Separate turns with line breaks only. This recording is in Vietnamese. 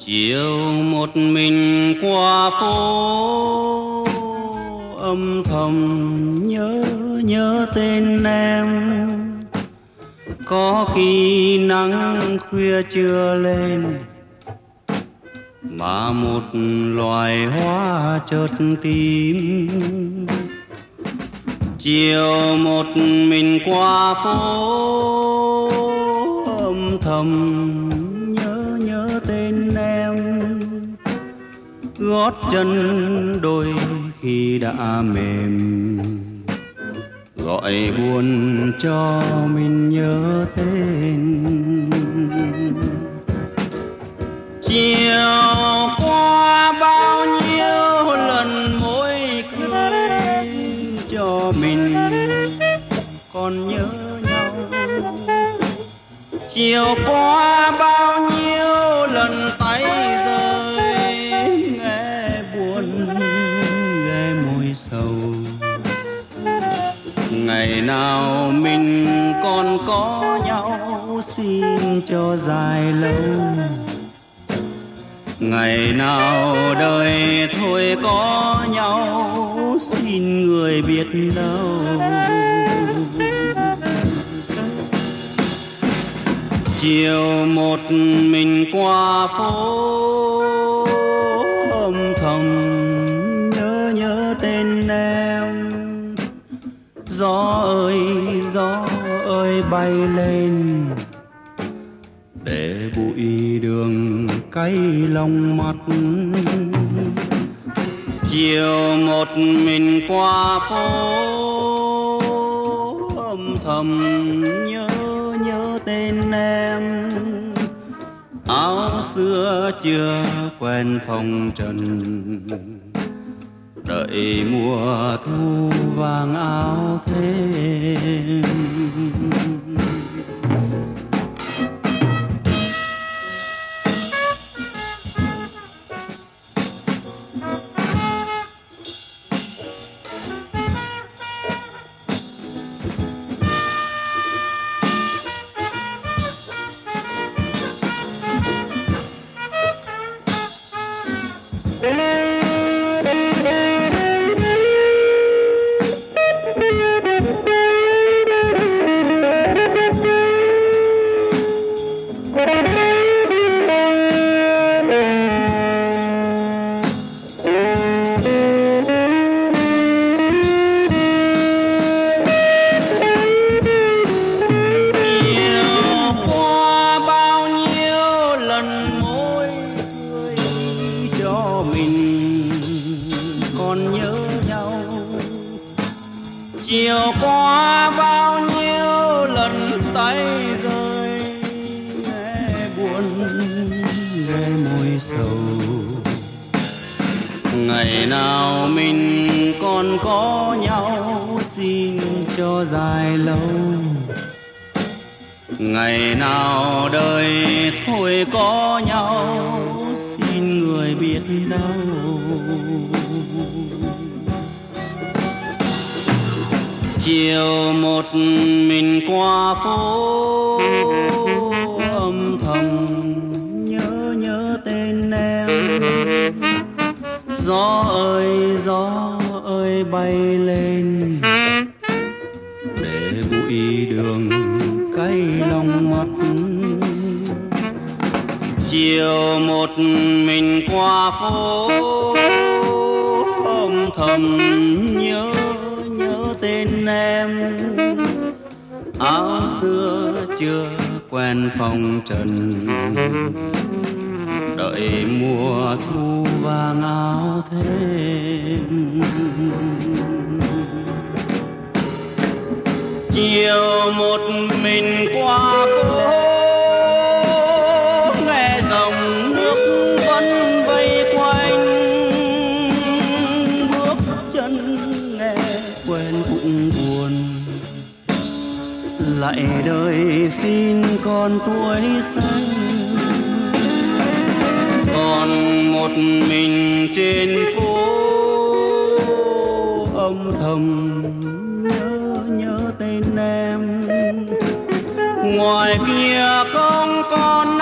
Chiều một mình qua phố âm thầm nhớ tên em. Có khi nắng khuya chưa lên mà một loài hoa chợt tím. Chiều một mình qua phố âm thầm nhớ tên em. Gót chân đôi khi đã mềm, gọi buồn cho mình nhớ tên. Chiều qua bao nhiêu lần môi cười cho mình còn nhớ nhau. Chiều qua bao nhiêu lần tay rơi nghe buồn nghe môi sầu. Ngày nào mình còn có nhau xin cho dài lâu. Ngày nào đời thôi có nhau xin người biết đâu. Chiều một mình qua phố âm thầm nhớ tên em. Gió ơi bay lên để bụi đường cay lòng mắt. Chiều một mình qua phố âm thầm nhớ tên em. Áo xưa chưa quen phong trần, đợi mùa thu vàng áo thêm. Chiều qua bao nhiêu lần tay rơi nghe buồn nghe môi sầu. Ngày nào mình còn có nhau xin cho dài lâu. Ngày nào đời thôi có nhau xin người biết đâu. Chiều một mình qua phố âm thầm nhớ tên em. Gió ơi bay lên để bụi đường cay lòng mắt. Chiều một mình qua phố âm thầm nhớ tên em. Áo xưa chưa quen phong trần, đợi mùa thu vàng áo thêm. Chiều một mình qua phố nghe dòng nước vẫn vây quanh. Bước chân nghe quen cũng buồn, lại đời xin con tuổi xanh. Còn một mình trên phố âm thầm nhớ tên em. Ngoài kia không còn